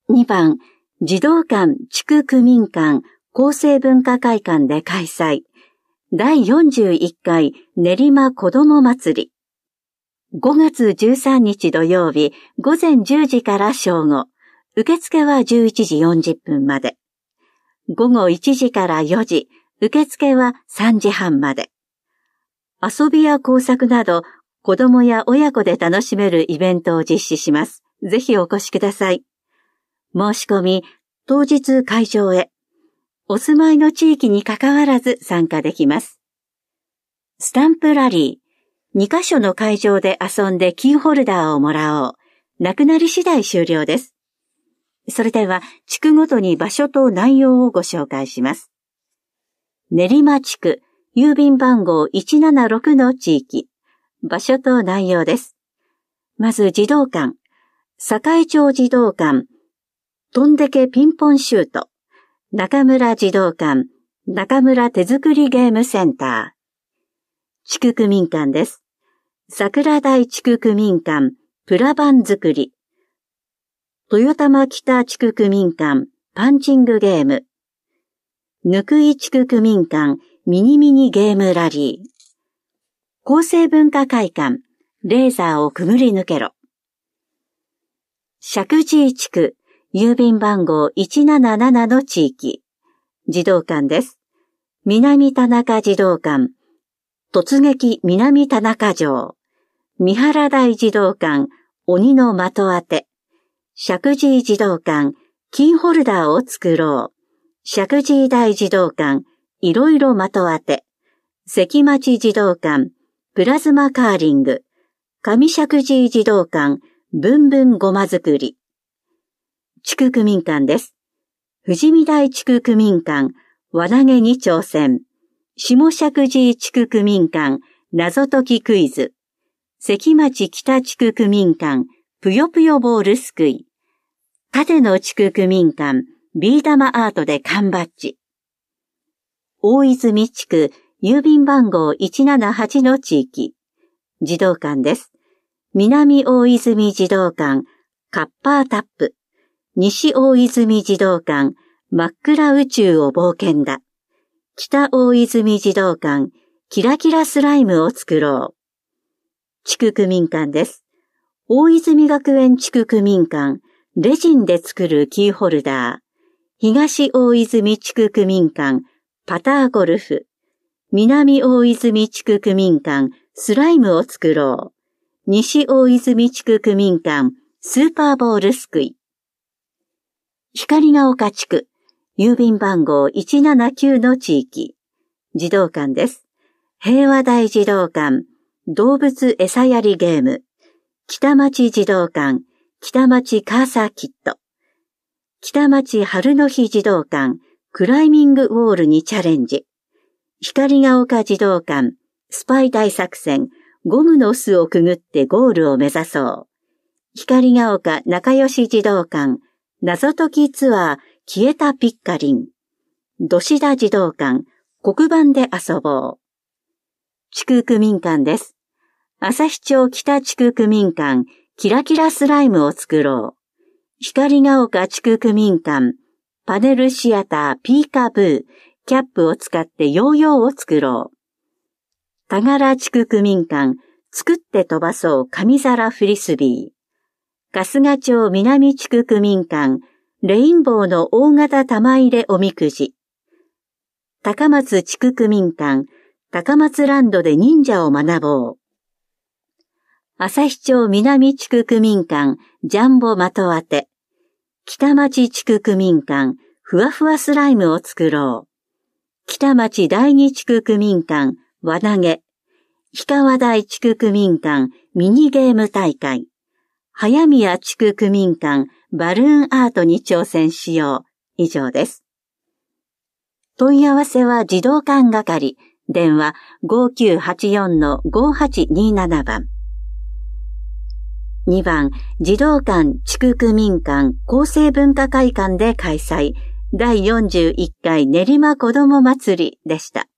2番、児童館地区区民館厚生文化会館で開催。第41回練馬子ども祭り。5月13日土曜日午前10時から正午。受付は11時40分まで。午後1時から4時。受付は3時半まで。遊びや工作など子供や親子で楽しめるイベントを実施します。ぜひお越しください。申し込み、当日会場へ。お住まいの地域に関わらず参加できます。スタンプラリー。2カ所の会場で遊んでキーホルダーをもらおう。なくなり次第終了です。それでは、地区ごとに場所と内容をご紹介します。練馬地区、郵便番号176の地域。場所と内容です。まず児童館。栄町児童館。とんでけピンポンシュート。中村児童館。中村手作りゲームセンター。地区区民館です。桜台地区区民館。プラバン作り。豊玉北地区区民館。パンチングゲーム。ぬくい地区区民館。ミニミニゲームラリー。厚生文化会館。レーザーをくぐり抜けろ。石神井地区。郵便番号177の地域。児童館です。南田中児童館。突撃南田中城。三原台児童館。鬼の的当て。石神井児童館。キーホルダーを作ろう。石神井台児童館。いろいろ的当て。関町児童館。プラズマカーリング。上石神井児童館。ぶんぶんごま作り。地区区民館です。富士見台地区区民館。輪投げに挑戦。下石神井地区区民館。謎解きクイズ。関町北地区区民館。ぷよぷよボールすくい。立野地区区民館。ビー玉アートで缶バッジ。大泉地区、郵便番号178の地域。児童館です。南大泉児童館、カッパータップ。西大泉児童館、真っ暗宇宙を冒険だ。北大泉児童館、キラキラスライムを作ろう。地区区民館です。大泉学園地区区民館、レジンで作るキーホルダー。東大泉地区区民館、パターゴルフ。南大泉地区区民館、スライムを作ろう。西大泉地区区民館、スーパーボールすくい。光が丘地区、郵便番号179の地域。児童館です。平和台児童館、動物餌やりゲーム。北町児童館、北町カーサーキット。北町春の日児童館、クライミングウォールにチャレンジ。光が丘児童館、スパイ大作戦、ゴムの巣をくぐってゴールを目指そう。光が丘仲良し児童館、謎解きツアー、消えたピッカリン。土志田児童館、黒板で遊ぼう。地区区民館です。旭町北地区区民館、キラキラスライムを作ろう。光が丘地区区民館、パネルシアターピーカブー、キャップを使ってヨーヨーを作ろう。田柄地区区民館、作って飛ばそう紙皿フリスビー。春日町南地区区民館、レインボーの大型玉入れおみくじ。高松地区区民館、高松ランドで忍者を学ぼう。旭町南地区区民館、ジャンボ的当て。北町地区区民館、ふわふわスライムを作ろう。北町第二地区区民館、輪投げ。氷川台地区区民館、ミニゲーム大会。早宮地区区民館、バルーンアートに挑戦しよう。以上です。問い合わせは児童館係。電話 5984-5827 番。2番、児童館地区区民館厚生文化会館で開催。第41回練馬子ども祭りでした。